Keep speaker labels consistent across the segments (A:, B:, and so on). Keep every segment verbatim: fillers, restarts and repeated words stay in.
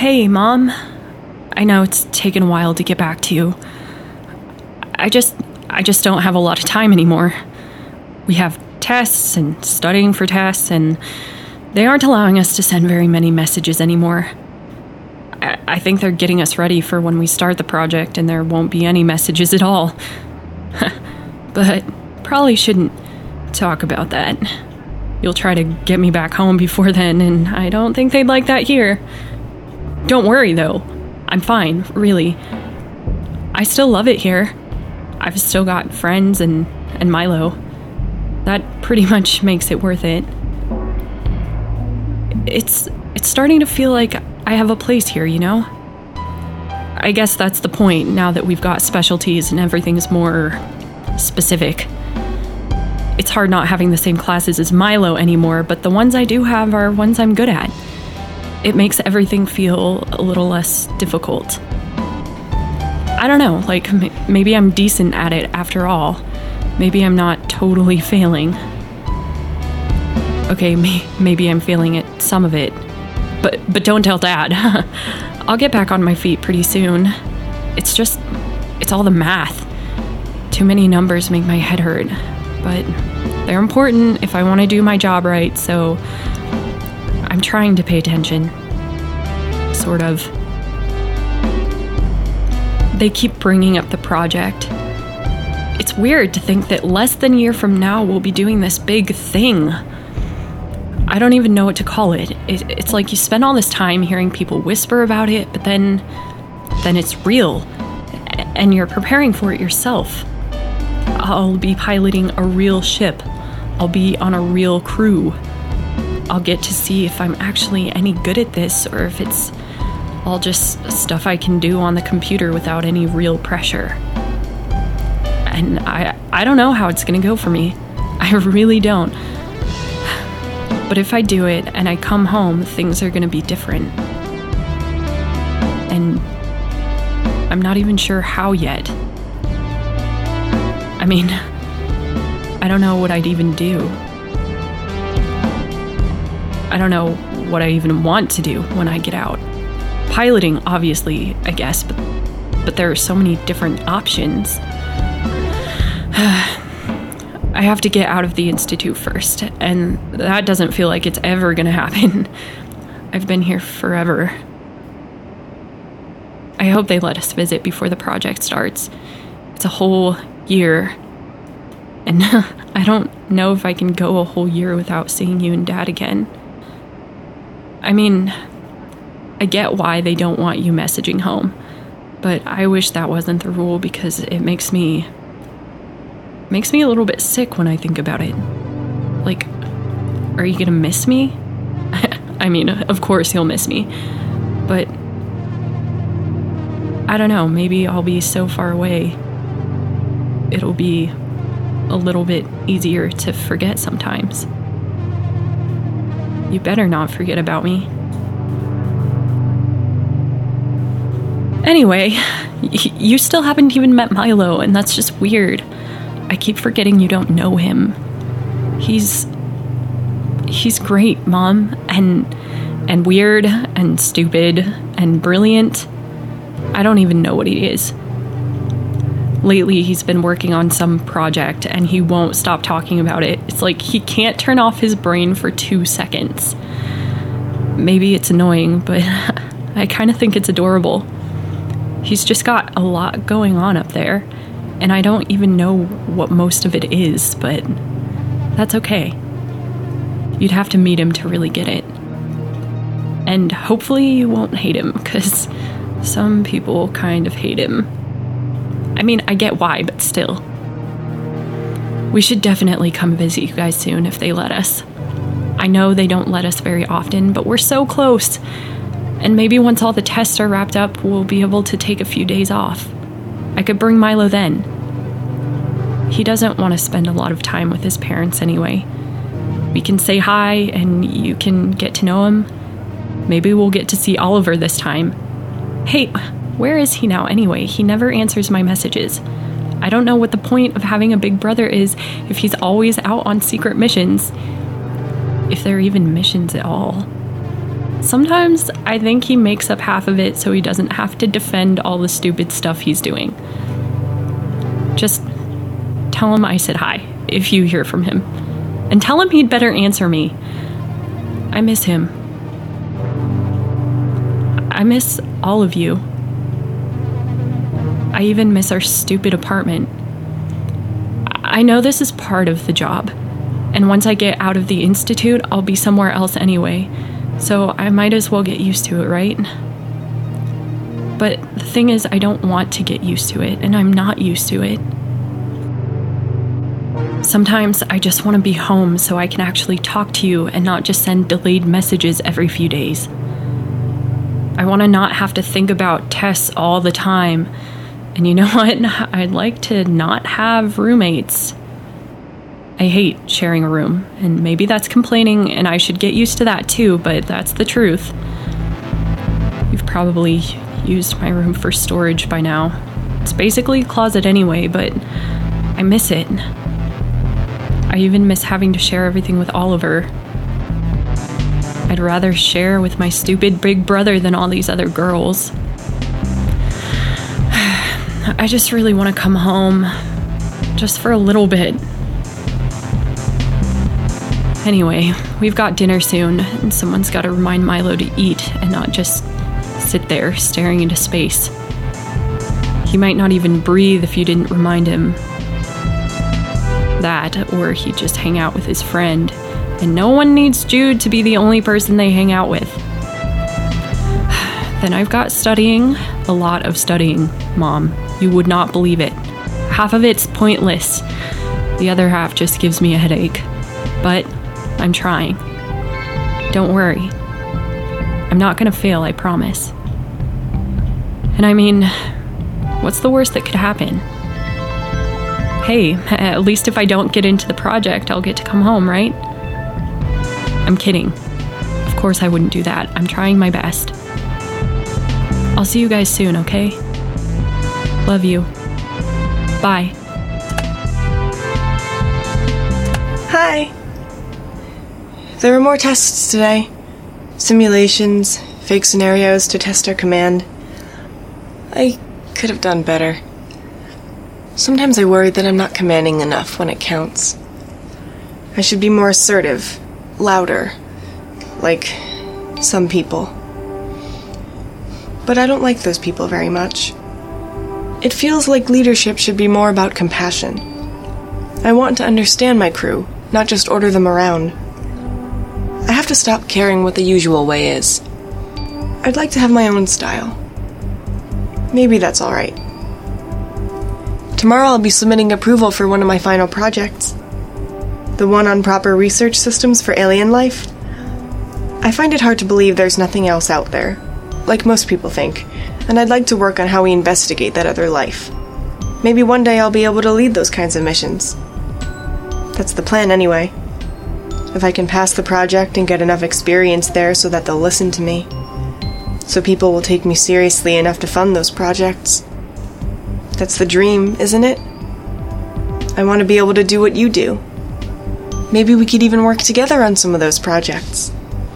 A: Hey, Mom. I know it's taken a while to get back to you. I just, I just don't have a lot of time anymore. We have tests and studying for tests, and they aren't allowing us to send very many messages anymore. I, I think they're getting us ready for when we start the project and there won't be any messages at all. But probably shouldn't talk about that. You'll try to get me back home before then, and I don't think they'd like that here. Don't worry, though. I'm fine, really. I still love it here. I've still got friends and, and Milo. That pretty much makes it worth it. It's it's starting to feel like I have a place here, you know? I guess that's the point now that we've got specialties and everything's more specific. It's hard not having the same classes as Milo anymore, but the ones I do have are ones I'm good at. It makes everything feel a little less difficult. I don't know, like, m- maybe I'm decent at it after all. Maybe I'm not totally failing. Okay, may- maybe I'm failing at some of it. But but don't tell Dad. I'll get back on my feet pretty soon. It's just, it's all the math. Too many numbers make my head hurt. But they're important if I want to do my job right, so I'm trying to pay attention. Sort of. They keep bringing up the project. It's weird to think that less than a year from now we'll be doing this big thing. I don't even know what to call it. it. It's like you spend all this time hearing people whisper about it, but then, then it's real, and you're preparing for it yourself. I'll be piloting a real ship. I'll be on a real crew. I'll get to see if I'm actually any good at this, or if it's all just stuff I can do on the computer without any real pressure. And I I don't know how it's gonna go for me. I really don't. But if I do it and I come home, things are gonna be different. And I'm not even sure how yet. I mean, I don't know what I'd even do. I don't know what I even want to do when I get out. Piloting, obviously, I guess, but, but there are so many different options. I have to get out of the Institute first, and that doesn't feel like it's ever gonna happen. I've been here forever. I hope they let us visit before the project starts. It's a whole year. And I don't know if I can go a whole year without seeing you and Dad again. I mean, I get why they don't want you messaging home, but I wish that wasn't the rule because it makes me makes me a little bit sick when I think about it. Like, are you gonna miss me? I mean, of course you'll miss me, but I don't know, maybe I'll be so far away it'll be a little bit easier to forget sometimes. You better not forget about me. Anyway, y- you still haven't even met Milo, and that's just weird. I keep forgetting you don't know him. He's... He's great, Mom, and and weird, and stupid, and brilliant. I don't even know what he is. Lately, he's been working on some project, and he won't stop talking about it. It's like he can't turn off his brain for two seconds. Maybe it's annoying, but I kind of think it's adorable. He's just got a lot going on up there, and I don't even know what most of it is, but that's okay. You'd have to meet him to really get it. And hopefully you won't hate him, because some people kind of hate him. I mean, I get why, but still. We should definitely come visit you guys soon if they let us. I know they don't let us very often, but we're so close. And maybe once all the tests are wrapped up, we'll be able to take a few days off. I could bring Milo then. He doesn't want to spend a lot of time with his parents anyway. We can say hi, and you can get to know him. Maybe we'll get to see Oliver this time. Hey, where is he now anyway? He never answers my messages. I don't know what the point of having a big brother is if he's always out on secret missions. If there are even missions at all. Sometimes I think he makes up half of it so he doesn't have to defend all the stupid stuff he's doing. Just tell him I said hi, if you hear from him. And tell him he'd better answer me. I miss him. I miss all of you. I even miss our stupid apartment. I know this is part of the job, and once I get out of the institute, I'll be somewhere else anyway, so I might as well get used to it, right? But the thing is, I don't want to get used to it, and I'm not used to it. Sometimes I just want to be home so I can actually talk to you and not just send delayed messages every few days. I want to not have to think about Tess all the time. And you know what? I'd like to not have roommates. I hate sharing a room, and maybe that's complaining, and I should get used to that too, but that's the truth. You've probably used my room for storage by now. It's basically a closet anyway, but I miss it. I even miss having to share everything with Oliver. I'd rather share with my stupid big brother than all these other girls. I just really want to come home, just for a little bit. Anyway, we've got dinner soon, and someone's got to remind Milo to eat and not just sit there staring into space. He might not even breathe if you didn't remind him. That, or he'd just hang out with his friend, and no one needs Jude to be the only person they hang out with. Then I've got studying, a lot of studying, Mom. You would not believe it. Half of it's pointless. The other half just gives me a headache. But I'm trying. Don't worry. I'm not gonna fail, I promise. And I mean, what's the worst that could happen? Hey, at least if I don't get into the project, I'll get to come home, right? I'm kidding. Of course I wouldn't do that. I'm trying my best. I'll see you guys soon, okay? Love you. Bye.
B: Hi. There were more tests today. Simulations, fake scenarios to test our command. I could have done better. Sometimes I worry that I'm not commanding enough when it counts. I should be more assertive, louder, like some people. But I don't like those people very much. It feels like leadership should be more about compassion. I want to understand my crew, not just order them around. I have to stop caring what the usual way is. I'd like to have my own style. Maybe that's all right. Tomorrow I'll be submitting approval for one of my final projects. The one on proper research systems for alien life. I find it hard to believe there's nothing else out there, like most people think, and I'd like to work on how we investigate that other life. Maybe one day I'll be able to lead those kinds of missions. That's the plan anyway. If I can pass the project and get enough experience there so that they'll listen to me. So people will take me seriously enough to fund those projects. That's the dream, isn't it? I want to be able to do what you do. Maybe we could even work together on some of those projects.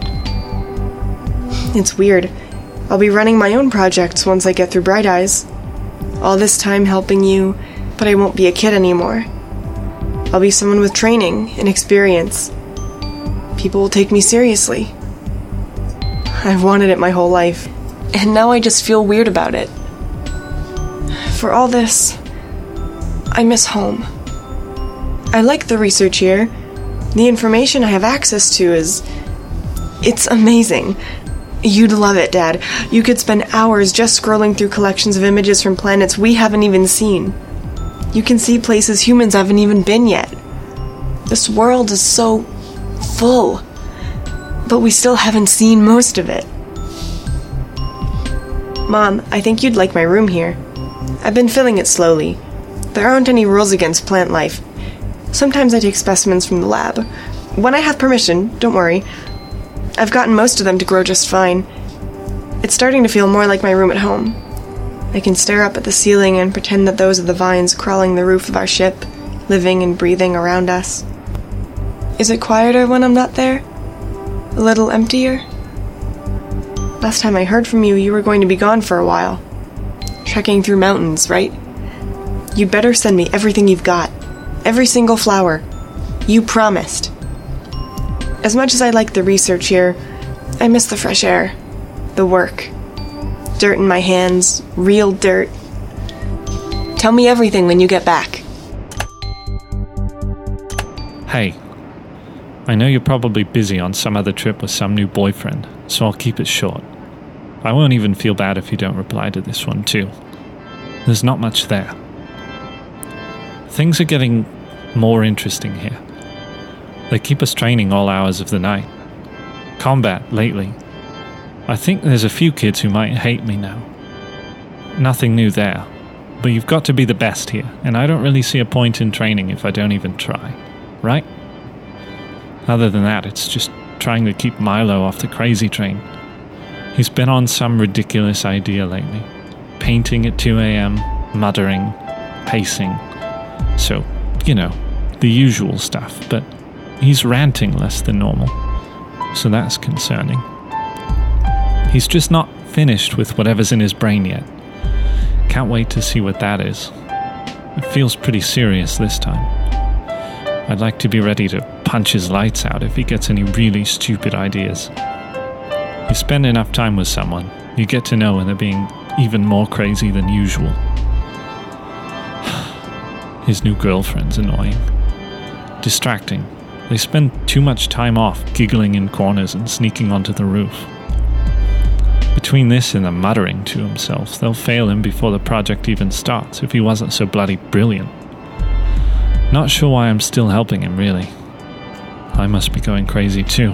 B: It's weird. I'll be running my own projects once I get through Bright Eyes. All this time helping you, but I won't be a kid anymore. I'll be someone with training and experience. People will take me seriously. I've wanted it my whole life, and now I just feel weird about it. For all this, I miss home. I like the research here. The information I have access to is... it's amazing. You'd love it, Dad. You could spend hours just scrolling through collections of images from planets we haven't even seen. You can see places humans haven't even been yet. This world is so full, but we still haven't seen most of it. Mom, I think you'd like my room here. I've been filling it slowly. There aren't any rules against plant life. Sometimes I take specimens from the lab. When I have permission, don't worry. I've gotten most of them to grow just fine. It's starting to feel more like my room at home. I can stare up at the ceiling and pretend that those are the vines crawling the roof of our ship, living and breathing around us. Is it quieter when I'm not there? A little emptier? Last time I heard from you, you were going to be gone for a while. Trekking through mountains, right? You'd better send me everything you've got. Every single flower. You promised. As much as I like the research here, I miss the fresh air. The work. Dirt in my hands. Real dirt. Tell me everything when you get back.
C: Hey, I know you're probably busy on some other trip with some new boyfriend, so I'll keep it short. I won't even feel bad if you don't reply to this one too. There's not much there. Things are getting more interesting here. They keep us training all hours of the night. Combat lately. I think there's a few kids who might hate me now. Nothing new there, but you've got to be the best here, and I don't really see a point in training if I don't even try. Right? Other than that, it's just trying to keep Milo off the crazy train. He's been on some ridiculous idea lately. Painting at two a.m., muttering, pacing. So, you know, the usual stuff, but he's ranting less than normal. So that's concerning. He's just not finished with whatever's in his brain yet. Can't wait to see what that is. It feels pretty serious this time. I'd like to be ready to punch his lights out if he gets any really stupid ideas. You spend enough time with someone, you get to know when they're being even more crazy than usual. His new girlfriend's annoying. Distracting. They spend too much time off giggling in corners and sneaking onto the roof. Between this and the muttering to himself, they'll fail him before the project even starts if he wasn't so bloody brilliant. Not sure why I'm still helping him, really. I must be going crazy too.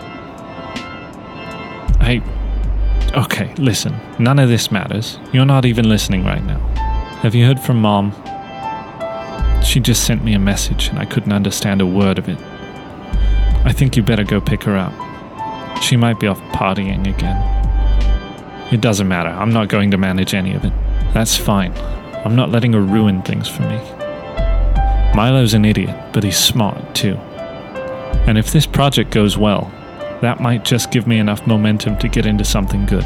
C: Hey, okay, listen, none of this matters. You're not even listening right now. Have you heard from Mom? She just sent me a message and I couldn't understand a word of it. I think you better go pick her up. She might be off partying again. It doesn't matter, I'm not going to manage any of it. That's fine. I'm not letting her ruin things for me. Milo's an idiot, but he's smart too. And if this project goes well, that might just give me enough momentum to get into something good.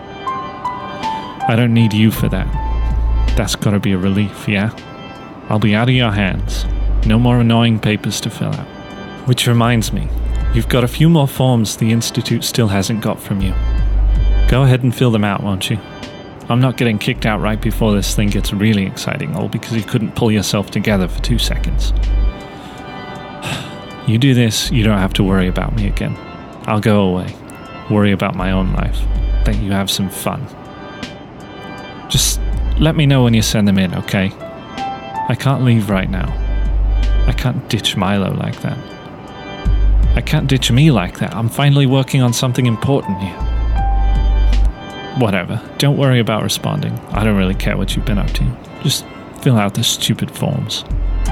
C: I don't need you for that. That's gotta be a relief, yeah? I'll be out of your hands. No more annoying papers to fill out. Which reminds me, you've got a few more forms the Institute still hasn't got from you. Go ahead and fill them out, won't you? I'm not getting kicked out right before this thing gets really exciting, all because you couldn't pull yourself together for two seconds. You do this, you don't have to worry about me again. I'll go away. Worry about my own life. Let you have some fun. Just let me know when you send them in, okay? I can't leave right now. I can't ditch Milo like that. I can't ditch me like that. I'm finally working on something important here. Whatever. Don't worry about responding. I don't really care what you've been up to. Just fill out the stupid forms.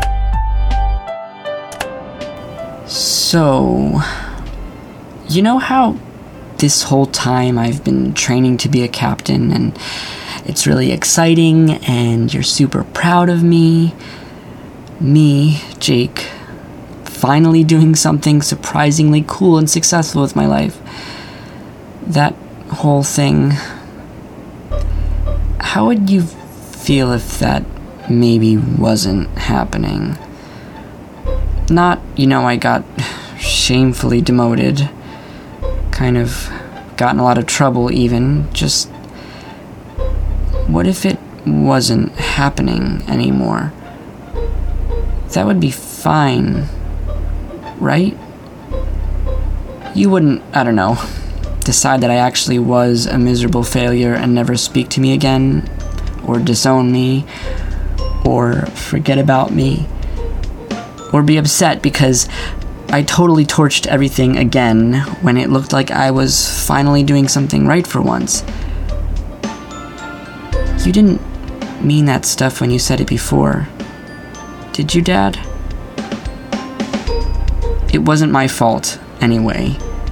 D: So, you know how this whole time I've been training to be a captain and it's really exciting and you're super proud of me? Me, Jake, finally doing something surprisingly cool and successful with my life. That whole thing. How would you feel if that maybe wasn't happening? Not, you know, I got shamefully demoted, kind of got in a lot of trouble even, just what if it wasn't happening anymore? That would be fine, right? You wouldn't, I don't know, decide that I actually was a miserable failure and never speak to me again, or disown me, or forget about me, or be upset because I totally torched everything again when it looked like I was finally doing something right for once. You didn't mean that stuff when you said it before, did you, Dad? It wasn't my fault, anyway.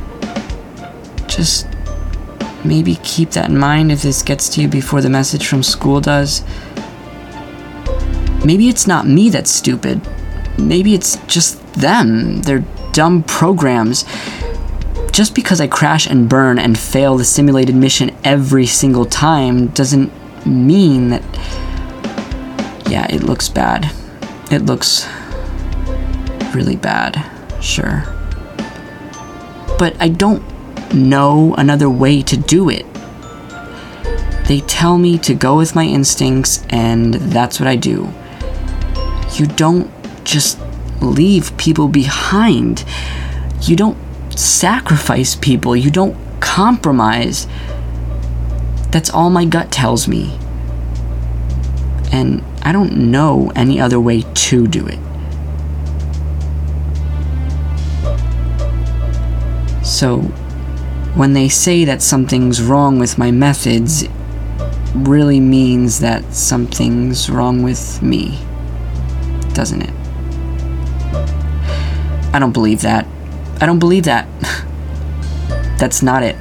D: Just maybe keep that in mind if this gets to you before the message from school does. Maybe it's not me that's stupid. Maybe it's just them, their dumb programs. just because I crash and burn and fail the simulated mission every single time doesn't mean that... Yeah, it looks bad. It looks really bad, sure. But I don't know another way to do it. They tell me to go with my instincts, and that's what I do. You don't just leave people behind. You don't sacrifice people. You don't compromise. That's all my gut tells me. And I don't know any other way to do it. So, when they say that something's wrong with my methods, it really means that something's wrong with me, doesn't it? I don't believe that. I don't believe that. That's not it.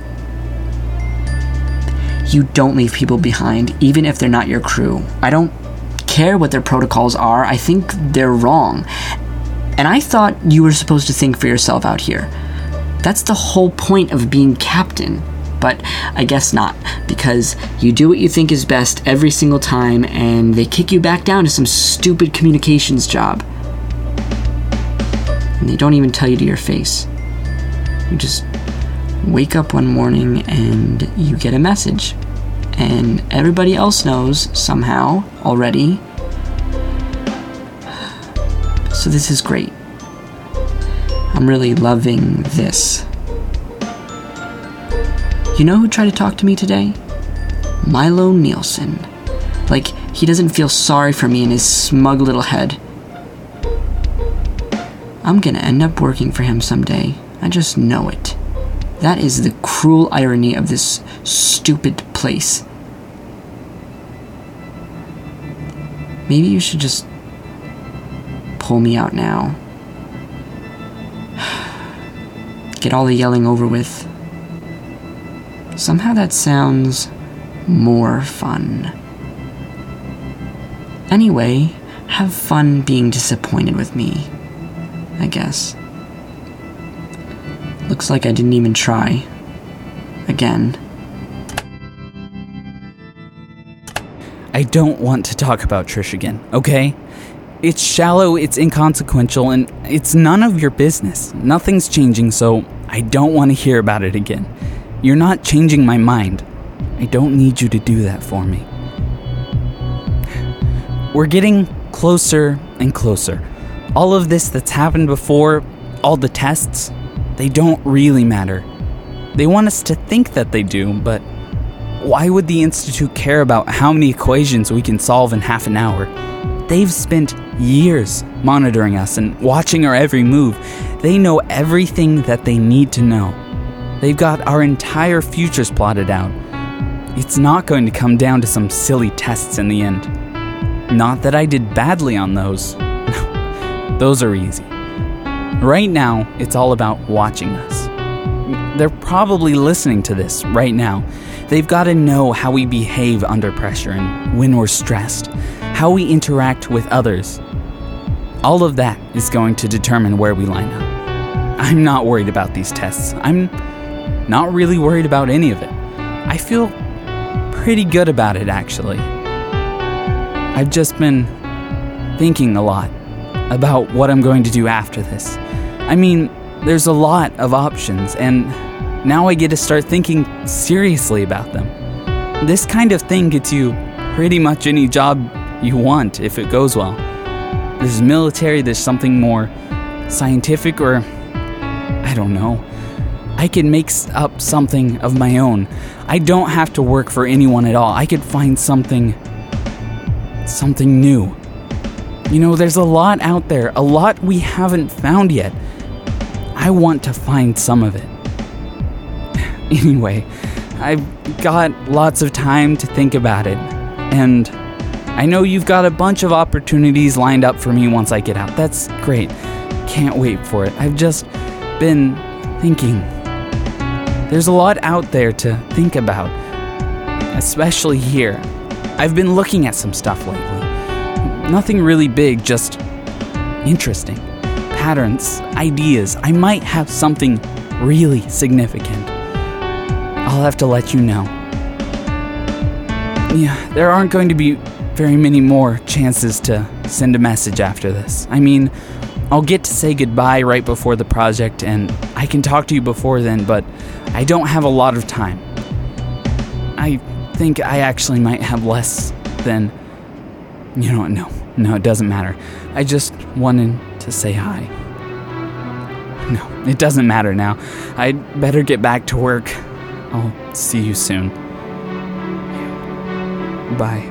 D: You don't leave people behind, even if they're not your crew. I don't care what their protocols are. I think they're wrong. And I thought you were supposed to think for yourself out here. That's the whole point of being captain. But I guess not, because you do what you think is best every single time, and they kick you back down to some stupid communications job. And they don't even tell you to your face. You just wake up one morning and you get a message. And everybody else knows somehow already. So this is great. I'm really loving this. You know who tried to talk to me today? Milo Nielsen. Like, he doesn't feel sorry for me in his smug little head. I'm gonna end up working for him someday. I just know it. That is the cruel irony of this stupid place. Maybe you should just pull me out now. Get all the yelling over with. Somehow that sounds more fun. Anyway, have fun being disappointed with me, I guess. Looks like I didn't even try. Again.
E: I don't want to talk about Trish again, okay? It's shallow, it's inconsequential, and it's none of your business. Nothing's changing, so I don't want to hear about it again. You're not changing my mind. I don't need you to do that for me. We're getting closer and closer. All of this that's happened before, all the tests, they don't really matter. They want us to think that they do, but why would the Institute care about how many equations we can solve in half an hour? They've spent years monitoring us and watching our every move. They know everything that they need to know. They've got our entire futures plotted out. It's not going to come down to some silly tests in the end. Not that I did badly on those. Those are easy. Right now, it's all about watching us. They're probably listening to this right now. They've got to know how we behave under pressure and when we're stressed, how we interact with others. All of that is going to determine where we line up. I'm not worried about these tests. I'm not really worried about any of it. I feel pretty good about it, actually. I've just been thinking a lot about what I'm going to do after this. I mean, there's a lot of options, and now I get to start thinking seriously about them. This kind of thing gets you pretty much any job you want if it goes well. There's military, there's something more scientific, or I don't know. I could make up something of my own. I don't have to work for anyone at all. I could find something, something new. You know, there's a lot out there, a lot we haven't found yet. I want to find some of it. Anyway, I've got lots of time to think about it, and I know you've got a bunch of opportunities lined up for me once I get out. That's great. Can't wait for it. I've just been thinking. There's a lot out there to think about, especially here. I've been looking at some stuff lately. Nothing really big, just interesting. Patterns, ideas. I might have something really significant, I'll have to let you know. Yeah, there aren't going to be very many more chances to send a message after this. I mean, I'll get to say goodbye right before the project, and I can talk to you before then, but I don't have a lot of time. I think I actually might have less than... You know what, no. No, it doesn't matter. I just wanted to say hi. No, it doesn't matter now. I'd better get back to work. I'll see you soon. Bye.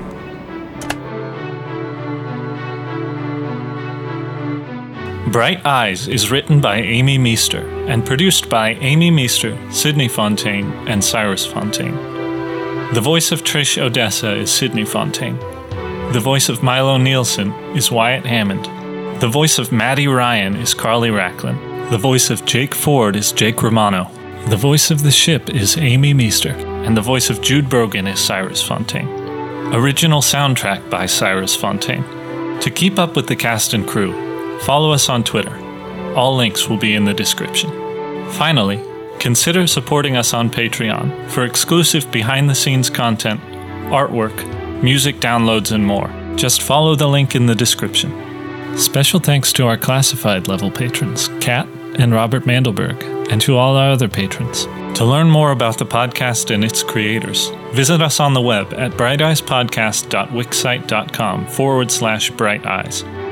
C: Bright Eyes is written by Amy Meester and produced by Amy Meester, Sydney Fontaine, and Cyrus Fontaine. The voice of Trish Odessa is Sydney Fontaine. The voice of Milo Nielsen is Wyatt Hammond. The voice of Maddie Ryan is Carly Racklin. The voice of Jake Ford is Jake Romano. The voice of the ship is Amy Meester. And the voice of Jude Brogan is Cyrus Fontaine. Original soundtrack by Cyrus Fontaine. To keep up with the cast and crew, follow us on Twitter. All links will be in the description. Finally, consider supporting us on Patreon for exclusive behind-the-scenes content, artwork, music downloads, and more. Just follow the link in the description. Special thanks to our classified level patrons, Kat and Robert Mandelberg, and to all our other patrons. To learn more about the podcast and its creators, visit us on the web at brighteyes podcast dot wixsite dot com forward slash bright eyes.